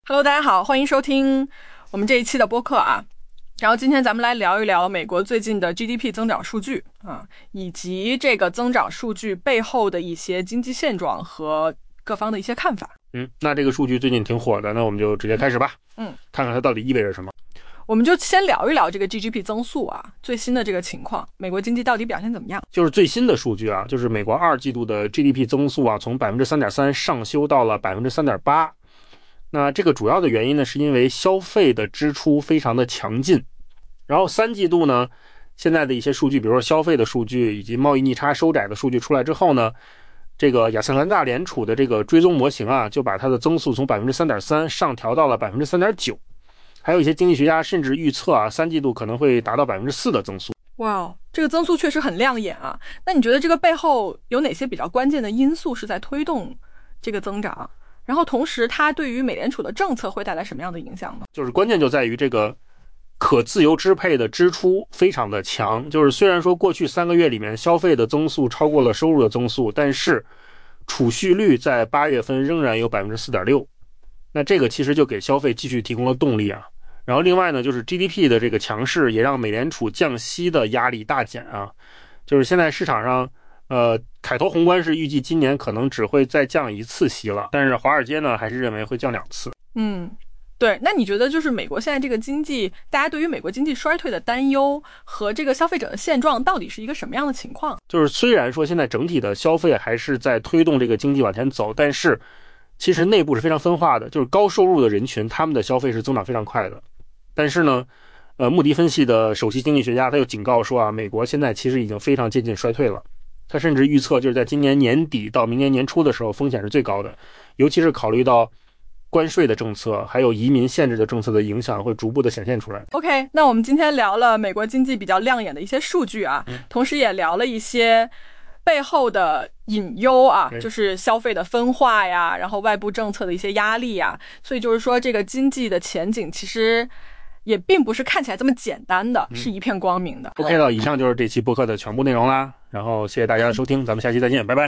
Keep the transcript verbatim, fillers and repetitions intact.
Hello， 大家好，欢迎收听我们这一期的播客啊。然后今天咱们来聊一聊美国最近的 G D P 增长数据啊，以及这个增长数据背后的一些经济现状和各方的一些看法。 嗯，那这个数据最近挺火的，那我们就直接开始吧。 嗯， 看看它到底意味着什么。 我们就先聊一聊这个 G D P 增速啊，最新的这个情况，美国经济到底表现怎么样？ 就是最新的数据啊，就是美国二季度的 G D P 增速啊，从 百分之三点三 上修到了 百分之三点八。那这个主要的原因呢，是因为消费的支出非常的强劲。然后三季度呢，现在的一些数据，比如说消费的数据以及贸易逆差收窄的数据出来之后呢，这个亚特兰大联储的这个追踪模型啊，就把它的增速从 百分之三点三 上调到了 百分之三点九。还有一些经济学家甚至预测啊，三季度可能会达到 百分之四 的增速。 哇，这个增速确实很亮眼啊。那你觉得这个背后有哪些比较关键的因素是在推动这个增长？然后同时它对于美联储的政策会带来什么样的影响呢？ 就是关键就在于这个可自由支配的支出非常的强。就是虽然说过去三个月里面消费的增速超过了收入的增速，但是储蓄率在八月份仍然有 百分之四点六。那这个其实就给消费继续提供了动力啊。然后另外呢，就是 G D P 的这个强势也让美联储降息的压力大减啊。就是现在市场上呃，凯投宏观是预计今年可能只会再降一次息了，但是华尔街呢还是认为会降两次。 嗯，对。那你觉得就是美国现在这个经济，大家对于美国经济衰退的担忧和这个消费者的现状到底是一个什么样的情况？ 就是虽然说现在整体的消费还是在推动这个经济往前走，但是其实内部是非常分化的。就是高收入的人群，他们的消费是增长非常快的。但是呢，呃，穆迪分析的首席经济学家他又警告说啊，美国现在其实已经非常接近衰退了。他甚至预测就是在今年年底到明年年初的时候，风险是最高的，尤其是考虑到关税的政策还有移民限制的政策的影响会逐步的显现出来。 OK， 那我们今天聊了美国经济比较亮眼的一些数据啊， 嗯、 同时也聊了一些背后的隐忧啊，就是消费的分化呀，然后外部政策的一些压力呀，所以就是说这个经济的前景其实也并不是看起来这么简单的，是一片光明的。 OK 了，以上就是这期播客的全部内容啦，然后谢谢大家的收听，咱们下期再见，拜拜。